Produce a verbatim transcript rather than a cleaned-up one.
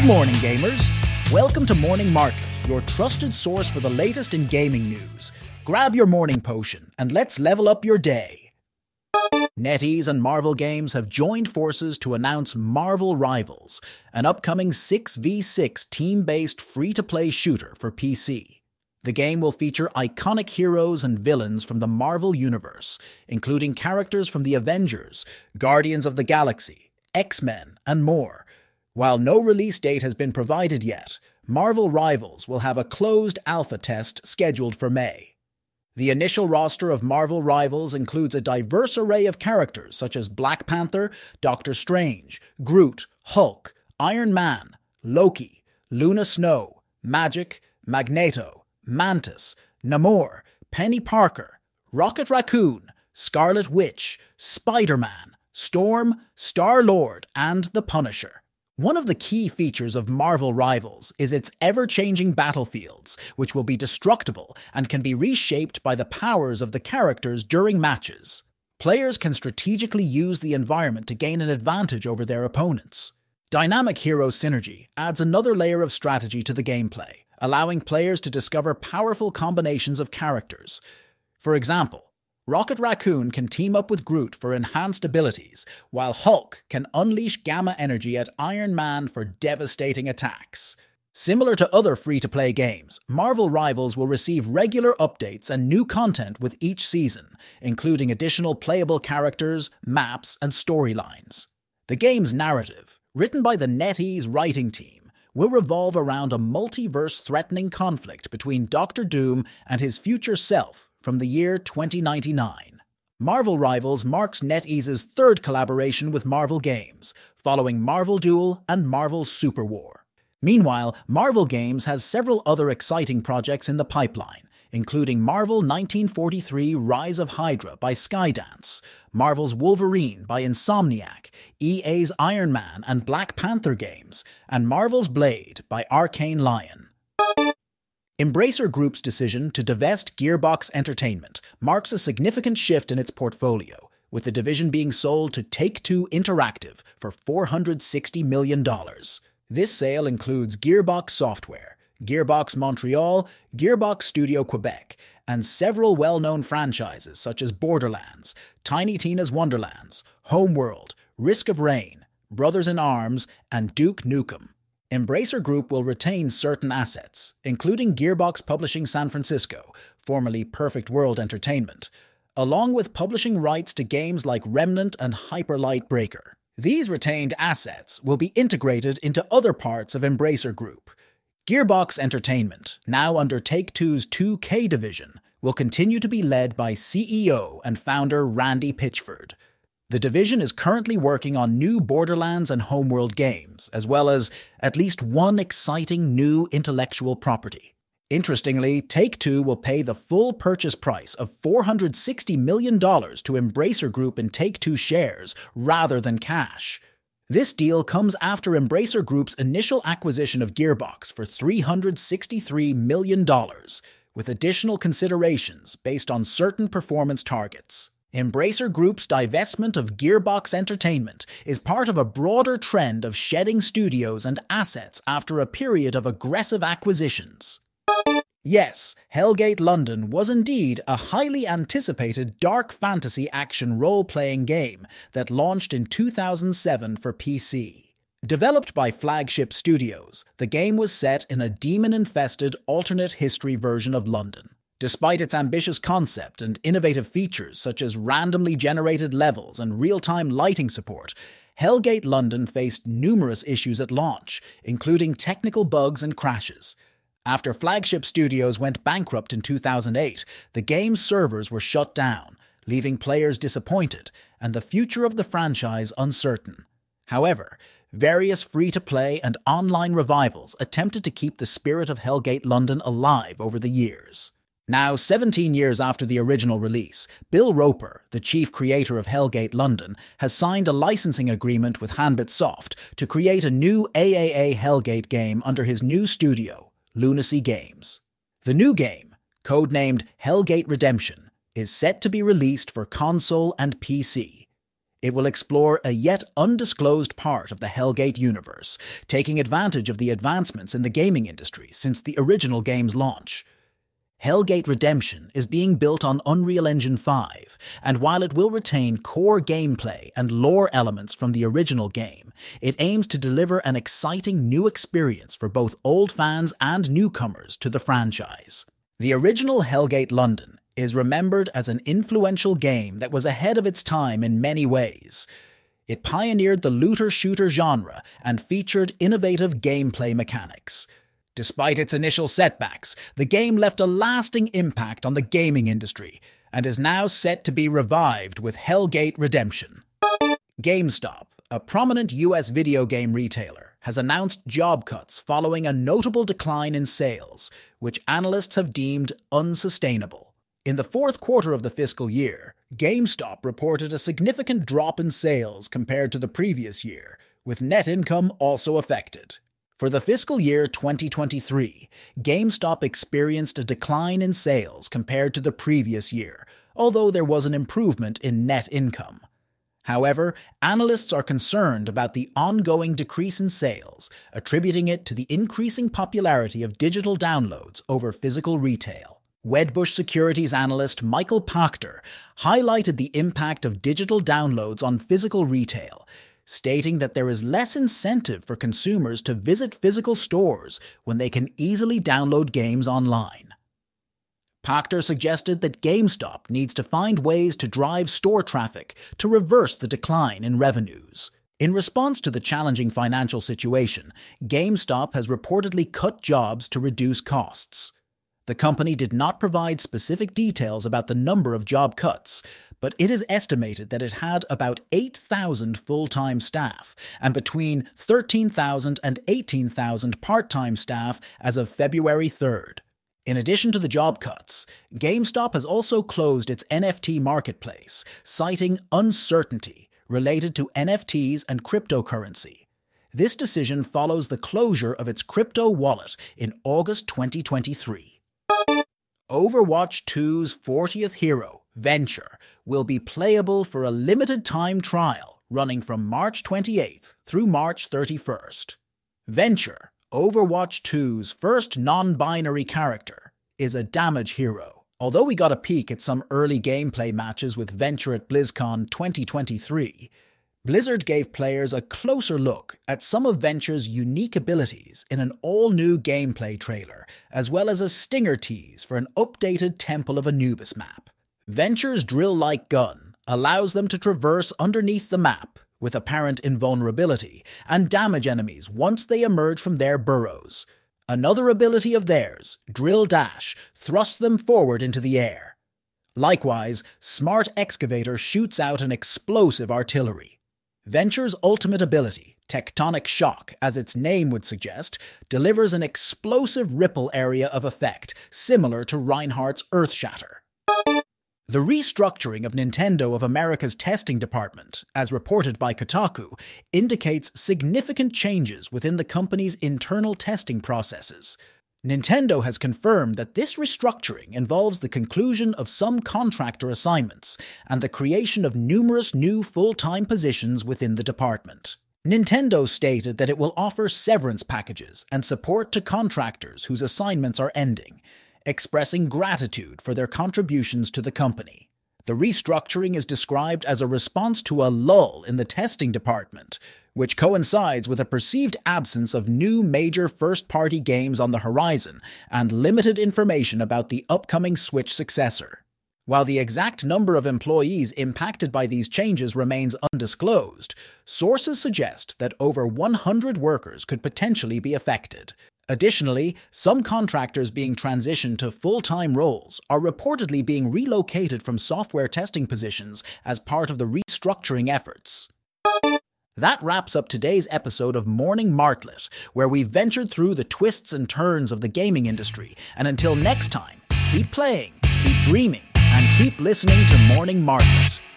Good morning, gamers. Welcome to Morning Martlet, your trusted source for the latest in gaming news. Grab your morning potion and let's level up your day. NetEase and Marvel Games have joined forces to announce Marvel Rivals, an upcoming six v six team-based free-to-play shooter for P C. The game will feature iconic heroes and villains from the Marvel Universe, including characters from the Avengers, Guardians of the Galaxy, X-Men, and more. While no release date has been provided yet, Marvel Rivals will have a closed alpha test scheduled for May. The initial roster of Marvel Rivals includes a diverse array of characters such as Black Panther, Doctor Strange, Groot, Hulk, Iron Man, Loki, Luna Snow, Magik, Magneto, Mantis, Namor, Penny Parker, Rocket Raccoon, Scarlet Witch, Spider-Man, Storm, Star-Lord, and the Punisher. One of the key features of Marvel Rivals is its ever-changing battlefields, which will be destructible and can be reshaped by the powers of the characters during matches. Players can strategically use the environment to gain an advantage over their opponents. Dynamic Hero Synergy adds another layer of strategy to the gameplay, allowing players to discover powerful combinations of characters. For example, Rocket Raccoon can team up with Groot for enhanced abilities, while Hulk can unleash gamma energy at Iron Man for devastating attacks. Similar to other free-to-play games, Marvel Rivals will receive regular updates and new content with each season, including additional playable characters, maps, and storylines. The game's narrative, written by the NetEase writing team, will revolve around a multiverse-threatening conflict between Doctor Doom and his future self from the year twenty ninety-nine. Marvel Rivals marks NetEase's third collaboration with Marvel Games, following Marvel Duel and Marvel Super War. Meanwhile, Marvel Games has several other exciting projects in the pipeline, including Marvel nineteen forty-three Rise of Hydra by Skydance, Marvel's Wolverine by Insomniac, E A's Iron Man and Black Panther games, and Marvel's Blade by Arcane Lion. Embracer Group's decision to divest Gearbox Entertainment marks a significant shift in its portfolio, with the division being sold to Take-Two Interactive for four hundred sixty million dollars. This sale includes Gearbox Software, Gearbox Montreal, Gearbox Studio Quebec, and several well-known franchises such as Borderlands, Tiny Tina's Wonderlands, Homeworld, Risk of Rain, Brothers in Arms, and Duke Nukem. Embracer Group will retain certain assets, including Gearbox Publishing San Francisco, formerly Perfect World Entertainment, along with publishing rights to games like Remnant and Hyper Light Breaker. These retained assets will be integrated into other parts of Embracer Group. Gearbox Entertainment, now under Take-Two's two K division, will continue to be led by C E O and founder Randy Pitchford. The division is currently working on new Borderlands and Homeworld games, as well as at least one exciting new intellectual property. Interestingly, Take-Two will pay the full purchase price of four hundred sixty million dollars to Embracer Group in Take-Two shares rather than cash. This deal comes after Embracer Group's initial acquisition of Gearbox for three hundred sixty-three million dollars, with additional considerations based on certain performance targets. Embracer Group's divestment of Gearbox Entertainment is part of a broader trend of shedding studios and assets after a period of aggressive acquisitions. Yes, Hellgate London was indeed a highly anticipated dark fantasy action role-playing game that launched in two thousand seven for P C. Developed by Flagship Studios, the game was set in a demon-infested alternate history version of London. Despite its ambitious concept and innovative features such as randomly generated levels and real-time lighting support, Hellgate London faced numerous issues at launch, including technical bugs and crashes. After Flagship Studios went bankrupt in two thousand eight, the game's servers were shut down, leaving players disappointed and the future of the franchise uncertain. However, various free-to-play and online revivals attempted to keep the spirit of Hellgate London alive over the years. Now, seventeen years after the original release, Bill Roper, the chief creator of Hellgate London, has signed a licensing agreement with Hanbit Soft to create a new A A A Hellgate game under his new studio, Lunacy Games. The new game, codenamed Hellgate Redemption, is set to be released for console and P C. It will explore a yet undisclosed part of the Hellgate universe, taking advantage of the advancements in the gaming industry since the original game's launch. Hellgate Redemption is being built on Unreal Engine five, and while it will retain core gameplay and lore elements from the original game, it aims to deliver an exciting new experience for both old fans and newcomers to the franchise. The original Hellgate London is remembered as an influential game that was ahead of its time in many ways. It pioneered the looter-shooter genre and featured innovative gameplay mechanics. Despite its initial setbacks, the game left a lasting impact on the gaming industry and is now set to be revived with Hellgate Redemption. GameStop, a prominent U S video game retailer, has announced job cuts following a notable decline in sales, which analysts have deemed unsustainable. In the fourth quarter of the fiscal year, GameStop reported a significant drop in sales compared to the previous year, with net income also affected. For the fiscal year twenty twenty-three, GameStop experienced a decline in sales compared to the previous year, although there was an improvement in net income. However, analysts are concerned about the ongoing decrease in sales, attributing it to the increasing popularity of digital downloads over physical retail. Wedbush Securities analyst Michael Pachter highlighted the impact of digital downloads on physical retail, stating that there is less incentive for consumers to visit physical stores when they can easily download games online. Pachter suggested that GameStop needs to find ways to drive store traffic to reverse the decline in revenues. In response to the challenging financial situation, GameStop has reportedly cut jobs to reduce costs. The company did not provide specific details about the number of job cuts, but it is estimated that it had about eight thousand full-time staff and between thirteen thousand and eighteen thousand part-time staff as of February third. In addition to the job cuts, GameStop has also closed its N F T marketplace, citing uncertainty related to N F Ts and cryptocurrency. This decision follows the closure of its crypto wallet in August twenty twenty-three. Overwatch two's fortieth hero, Venture, will be playable for a limited-time trial running from March twenty-eighth through March thirty-first. Venture, Overwatch two's first non-binary character, is a damage hero. Although we got a peek at some early gameplay matches with Venture at BlizzCon twenty twenty-three, Blizzard gave players a closer look at some of Venture's unique abilities in an all-new gameplay trailer, as well as a stinger tease for an updated Temple of Anubis map. Venture's drill-like gun allows them to traverse underneath the map with apparent invulnerability and damage enemies once they emerge from their burrows. Another ability of theirs, Drill Dash, thrusts them forward into the air. Likewise, Smart Excavator shoots out an explosive artillery. Venture's ultimate ability, Tectonic Shock, as its name would suggest, delivers an explosive ripple area of effect similar to Reinhardt's Earthshatter. The restructuring of Nintendo of America's testing department, as reported by Kotaku, indicates significant changes within the company's internal testing processes. Nintendo has confirmed that this restructuring involves the conclusion of some contractor assignments and the creation of numerous new full-time positions within the department. Nintendo stated that it will offer severance packages and support to contractors whose assignments are ending, expressing gratitude for their contributions to the company. The restructuring is described as a response to a lull in the testing department, which coincides with a perceived absence of new major first-party games on the horizon and limited information about the upcoming Switch successor. While the exact number of employees impacted by these changes remains undisclosed, sources suggest that over one hundred workers could potentially be affected. Additionally, some contractors being transitioned to full-time roles are reportedly being relocated from software testing positions as part of the restructuring efforts. That wraps up today's episode of Morning Martlet, where we ventured through the twists and turns of the gaming industry. And until next time, keep playing, keep dreaming, and keep listening to Morning Martlet.